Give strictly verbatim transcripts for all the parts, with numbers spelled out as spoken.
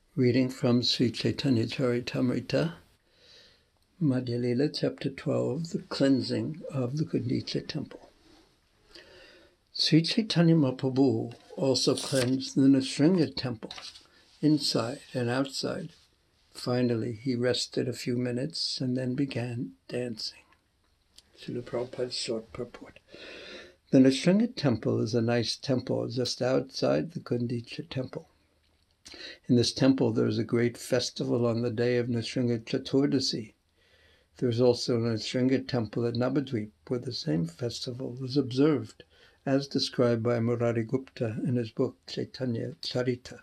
Reading from Sri Chaitanya Charitamrita, Madhya Lila, Chapter twelve, The Cleansing of the Gundicha Temple. Sri Chaitanya Mahaprabhu also cleansed the Nrsimha Temple, inside and outside. Finally, he rested a few minutes and then began dancing. Srila Prabhupada's short purport. The Nrsimha Temple is a nice temple just outside the Gundicha Temple. In this temple there is a great festival on the day of Nrsimha Chaturdasi. There is also an Nrsimha temple at Navadvip where the same festival is observed, as described by Murari Gupta in his book Chaitanya Charita.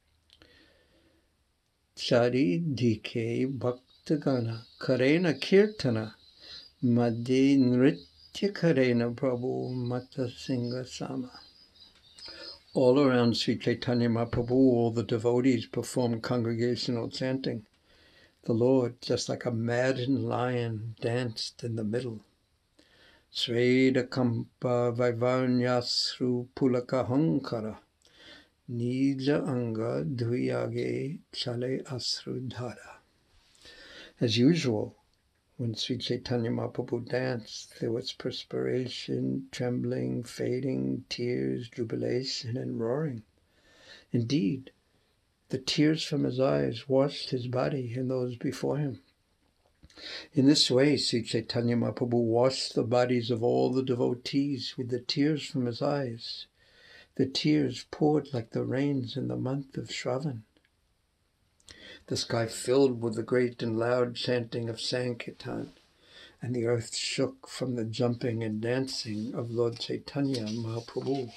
Chari dike bhaktagana karena kirtana madhe nritya karena prabhu mata singha sama. All around Sri Chaitanya Mahaprabhu, all the devotees perform congregational chanting. The Lord, just like a maddened lion, danced in the middle. Sreda kampa vaivanyasru pulaka hankara nija anga duyage chale asru dhara. As usual, when Sri Chaitanya Mahaprabhu danced, there was perspiration, trembling, fading, tears, jubilation, and roaring. Indeed, the tears from his eyes washed his body and those before him. In this way, Sri Chaitanya Mahaprabhu washed the bodies of all the devotees with the tears from his eyes. The tears poured like the rains in the month of Shravan. The sky filled with the great and loud chanting of Sankirtan, and the earth shook from the jumping and dancing of Lord Chaitanya Mahaprabhu.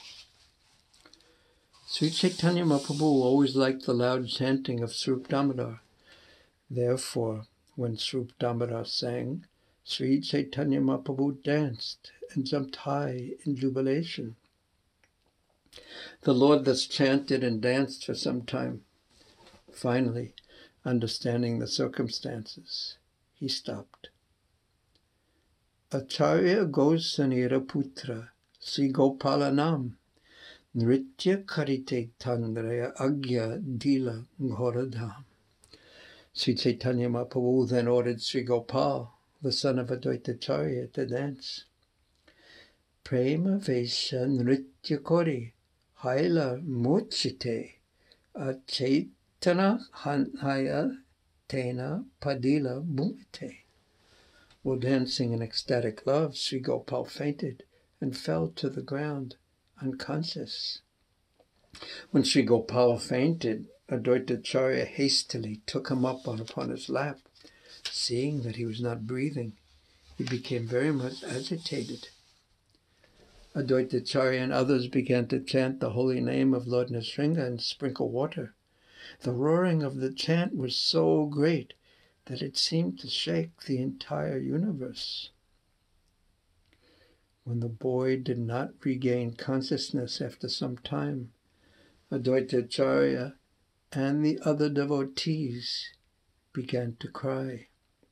Sri Chaitanya Mahaprabhu always liked the loud chanting of Swarup Damodar. Therefore, when Swarup Damodar sang, Sri Chaitanya Mahaprabhu danced and jumped high in jubilation. The Lord thus chanted and danced for some time. Finally, understanding the circumstances, he stopped. Acharya Gosanira Putra Sri Gopalanam Nritya Karite Tandraya Agya Dila Ghoradham. Sri Chaitanya Mahaprabhu then ordered Sri Gopal, the son of Advaita Acharya, to dance. Prema Vesha Nritya Kori Haila Mochite Achaitana Hanhaya Tena Padila Bhumite. While dancing in ecstatic love, Sri Gopal fainted and fell to the ground, unconscious. When Sri Gopal fainted, Advaita Acharya hastily took him up on upon his lap. Seeing that he was not breathing, he became very much agitated. Advaita Acharya and others began to chant the holy name of Lord Nrsimha and sprinkle water. The roaring of the chant was so great that it seemed to shake the entire universe. When the boy did not regain consciousness after some time, Advaita Acharya and the other devotees began to cry.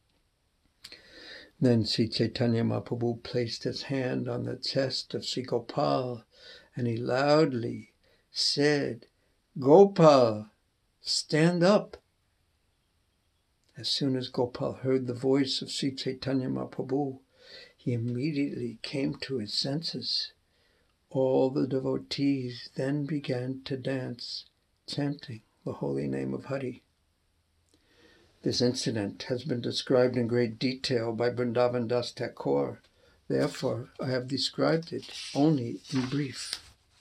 Then Sri Chaitanya Mahaprabhu placed his hand on the chest of Sri Gopal and he loudly said, "Gopal, stand up." As soon as Gopal heard the voice of Sri Chaitanya Mahaprabhu, he immediately came to his senses. All the devotees then began to dance, chanting the holy name of Hari. This incident has been described in great detail by Vrindavan Das Thakur. Therefore, I have described it only in brief.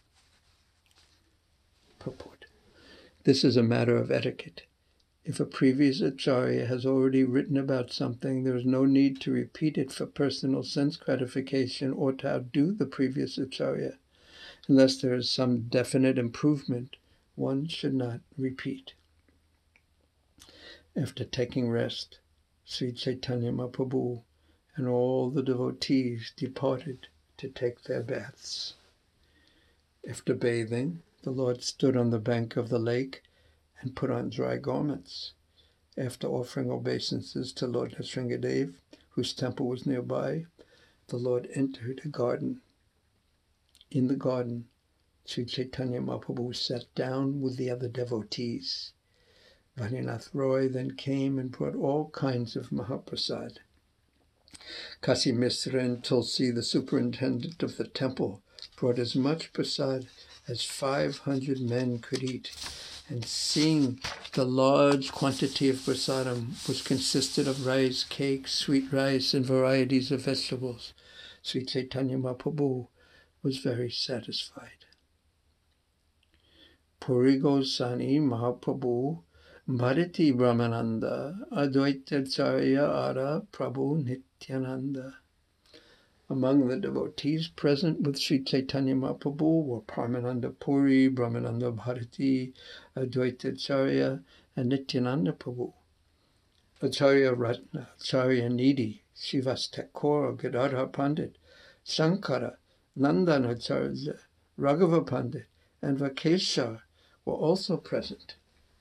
Purport. This is a matter of etiquette. If a previous acharya has already written about something, there is no need to repeat it for personal sense gratification or to outdo the previous acharya. Unless there is some definite improvement, one should not repeat. After taking rest, Sri Chaitanya Mahaprabhu and all the devotees departed to take their baths. After bathing, the Lord stood on the bank of the lake and put on dry garments. After offering obeisances to Lord Nrsimhadev, whose temple was nearby, the Lord entered a garden. In the garden, Sri Chaitanya Mahaprabhu sat down with the other devotees. Vaninath Roy then came and brought all kinds of Mahaprasad. Kasi Misra and Tulsi, the superintendent of the temple, brought as much prasad as five hundred men could eat. And seeing the large quantity of prasadam, which consisted of rice, cakes, sweet rice, and varieties of vegetables, Sri Chaitanya Mahaprabhu was very satisfied. Puri Goswami Mahaprabhu Bharati Brahmananda Advaita Acharya Ara Prabhu Nityananda. Among the devotees present with Sri Chaitanya Mahaprabhu were Paramananda Puri, Brahmananda Bharati, Advaita Acharya, and Nityananda Prabhu. Acharya Ratna, Acharya Nidhi, Srivas Thakur, Gadadhar Pandit, Shankara, Nandanacharya, Raghava Pandit, and Vakeshar were also present.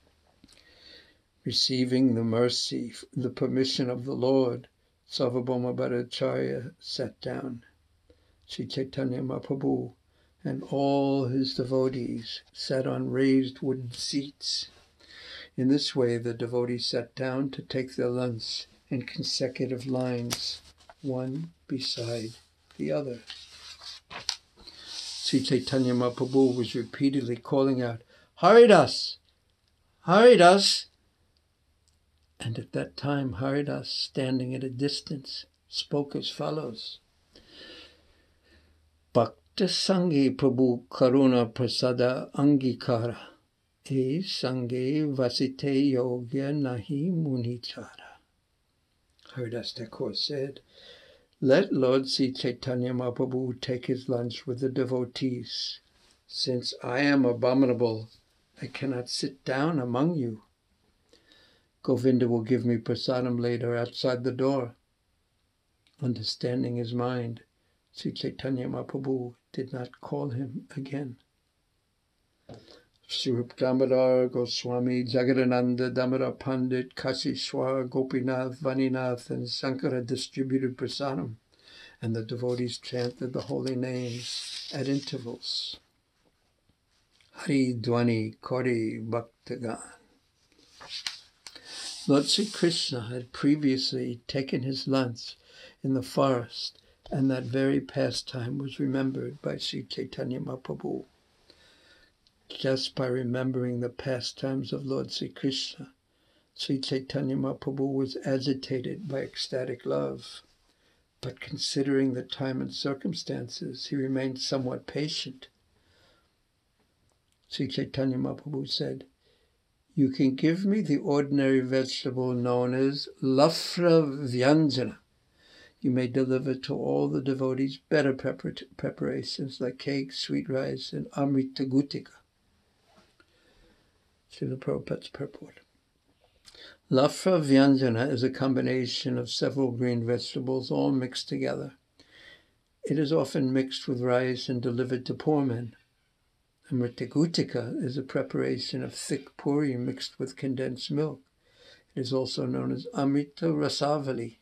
Receiving the mercy, the permission of the Lord, Sarvabhauma Bhattacharya sat down. Sri Chaitanya Mahaprabhu and all his devotees sat on raised wooden seats. In this way, the devotees sat down to take their lunch in consecutive lines, one beside the other. Sri Chaitanya Mahaprabhu was repeatedly calling out, "Haridas! Haridas!" And at that time, Haridas, standing at a distance, spoke as follows. Bhakta Sangi Prabhu Karuna Prasada Angikara E Sange Vasite Yogya Nahi Munichara. Haridas Thakur said, "Let Lord Sri Chaitanya Mahaprabhu take his lunch with the devotees. Since I am abominable, I cannot sit down among you. Govinda will give me prasadam later outside the door." Understanding his mind, Sri Chaitanya Mahaprabhu did not call him again. Swarup Damodar Goswami, Jagadananda, Damodar Pandit, Kasishwar, Gopinath, Vaninath, and Sankara distributed prasadam, and the devotees chanted the holy names at intervals. Hari Dwani Kori Bhaktagan. Lord Sri Krishna had previously taken his lunch in the forest, and that very pastime was remembered by Sri Chaitanya Mahaprabhu. Just by remembering the pastimes of Lord Sri Krishna, Sri Chaitanya Mahaprabhu was agitated by ecstatic love. But considering the time and circumstances, he remained somewhat patient. Sri Chaitanya Mahaprabhu said, "You can give me the ordinary vegetable known as lafra vyanjana. You may deliver to all the devotees better prepar- preparations like cake, sweet rice, and amrita gutika." Srila Prabhupada's purport. Lafra vyanjana is a combination of several green vegetables all mixed together. It is often mixed with rice and delivered to poor men. Amrita gutika is a preparation of thick puri mixed with condensed milk. It is also known as Amrita Rasavali.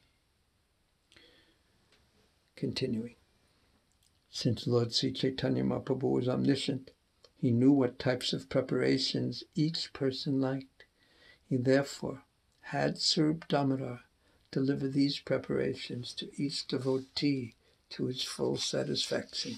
Continuing. Since Lord Sri Chaitanya Mahaprabhu was omniscient, he knew what types of preparations each person liked. He therefore had Swarup Damodar deliver these preparations to each devotee to his full satisfaction.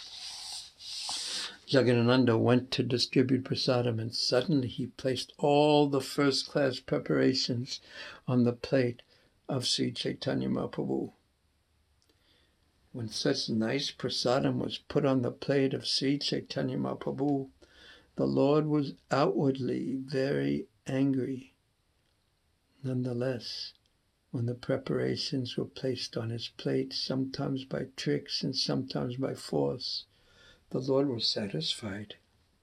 Jagadananda went to distribute prasadam, and suddenly he placed all the first-class preparations on the plate of Sri Chaitanya Mahaprabhu. When such nice prasadam was put on the plate of Sri Chaitanya Mahaprabhu, the Lord was outwardly very angry. Nonetheless, when the preparations were placed on his plate, sometimes by tricks and sometimes by force, the Lord was satisfied.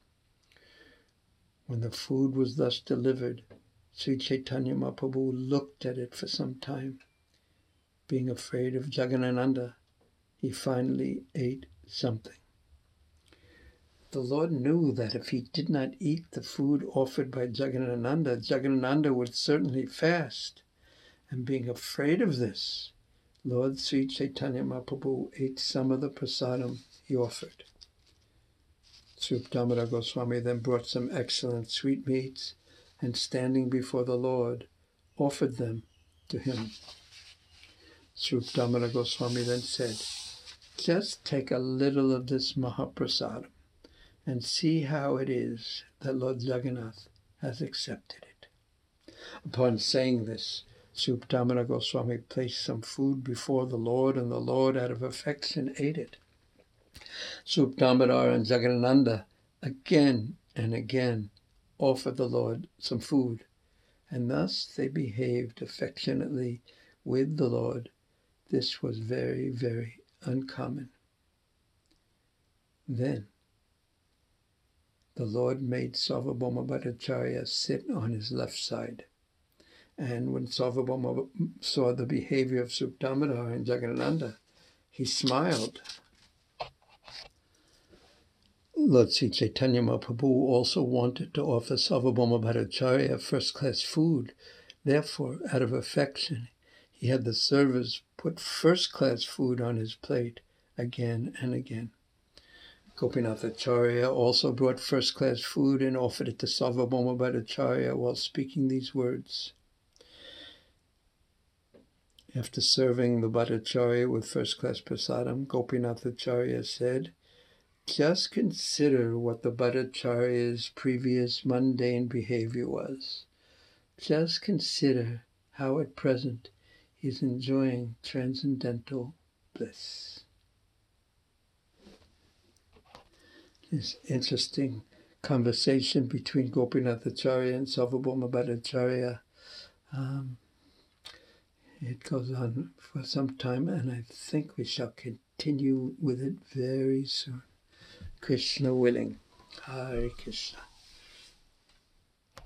When the food was thus delivered, Sri Chaitanya Mahaprabhu looked at it for some time. Being afraid of Jagadananda, he finally ate something. The Lord knew that if he did not eat the food offered by Jagadananda, Jagadananda would certainly fast. And being afraid of this, Lord Sri Chaitanya Mahaprabhu ate some of the prasadam he offered. Swarup Damodar Goswami then brought some excellent sweetmeats and standing before the Lord, offered them to him. Srup Damodar Goswami then said, just take a little of this Mahaprasadam and see how it is that Lord Jagannath has accepted it. Upon saying this, Srup Damodar Goswami placed some food before the Lord, and the Lord, out of affection, ate it. Srup Damodar and Jagadananda again and again offered the Lord some food, and thus they behaved affectionately with the Lord. This was very, very uncommon. Then the Lord made Sarvabhauma Bhattacharya sit on his left side. And when Sarvabhauma saw the behavior of Srup Damodar and Jagadananda, he smiled. Lord Sri Chaitanya Mahaprabhu also wanted to offer Sarvabhauma Bhattacharya first-class food. Therefore, out of affection, he had the servers put first-class food on his plate again and again. Gopinath Acharya also brought first-class food and offered it to Sarvabhauma Bhattacharya while speaking these words. After serving the Bhattacharya with first-class prasadam, Gopinath Acharya said, just consider what the Bhattacharya's previous mundane behavior was. Just consider how at present he is enjoying transcendental bliss. This interesting conversation between Gopinath Acharya and Sarvabhauma Bhattacharya. Um, it goes on for some time, and I think we shall continue with it very soon. Krishna willing. Hare Krishna.